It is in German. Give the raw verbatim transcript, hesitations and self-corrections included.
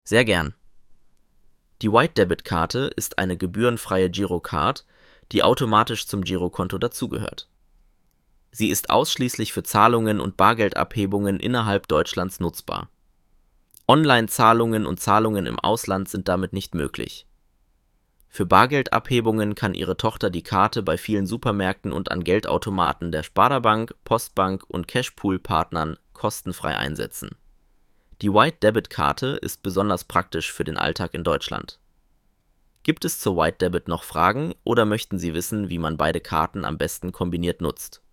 Sehr gern. Die White-Debit-Karte ist eine gebührenfreie Girocard, die automatisch zum Girokonto dazugehört. Sie ist ausschließlich für Zahlungen und Bargeldabhebungen innerhalb Deutschlands nutzbar. Online-Zahlungen und Zahlungen im Ausland sind damit nicht möglich. Für Bargeldabhebungen kann Ihre Tochter die Karte bei vielen Supermärkten und an Geldautomaten der Sparda-Bank, Postbank und Cashpool-Partnern kostenfrei einsetzen. Die White-Debit-Karte ist besonders praktisch für den Alltag in Deutschland. Gibt es zur White Debit noch Fragen oder möchten Sie wissen, wie man beide Karten am besten kombiniert nutzt?